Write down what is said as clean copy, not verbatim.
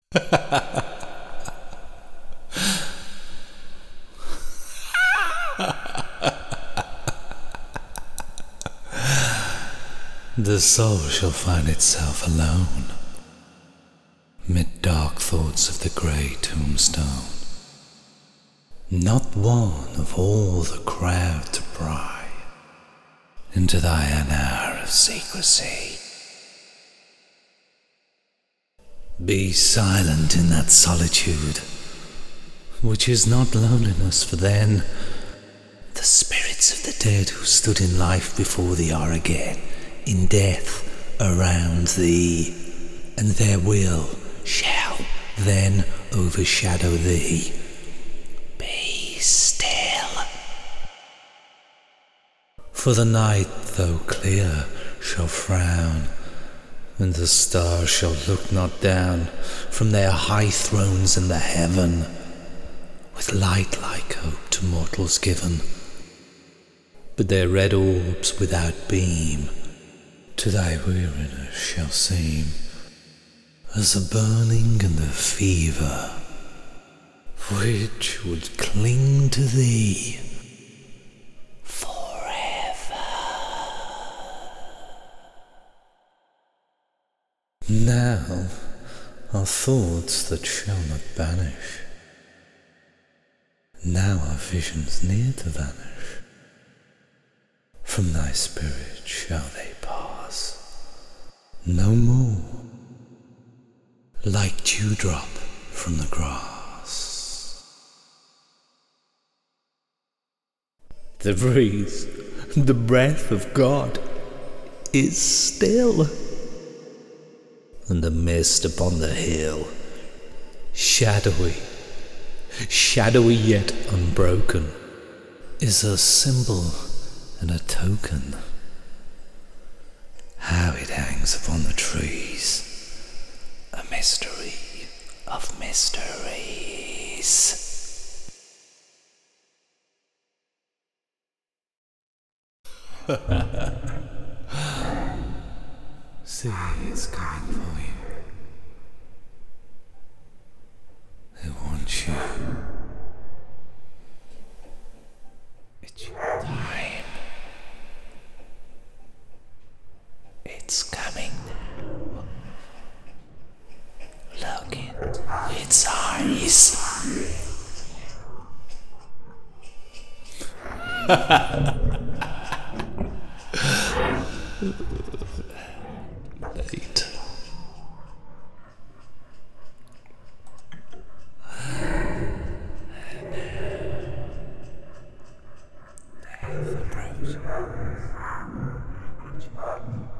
The soul shall find itself alone, mid dark thoughts of the grey tombstone. Not one of all the crowd to pry into thine hour of secrecy. Be silent in that solitude, which is not loneliness, for then the spirits of the dead who stood in life before thee are again in death around thee, and their will shall then overshadow thee. Be still, for the night, though clear, shall frown, and the stars shall look not down from their high thrones in the heaven, with light like hope to mortals given, but their red orbs without beam to thy weariness shall seem as the burning and the fever which would cling to thee forever. Now are thoughts that shall not banish, now are visions near to vanish. From thy spirit shall they pass no more, like dewdrop from the grass. The breeze, the breath of God, is still, and the mist upon the hill, shadowy yet unbroken, is a symbol and a token. How it hangs upon the trees, a mystery of mysteries. See, it's coming for you. It wants you. It's your time. It's coming now. Look into its eyes. Late. Death approaches.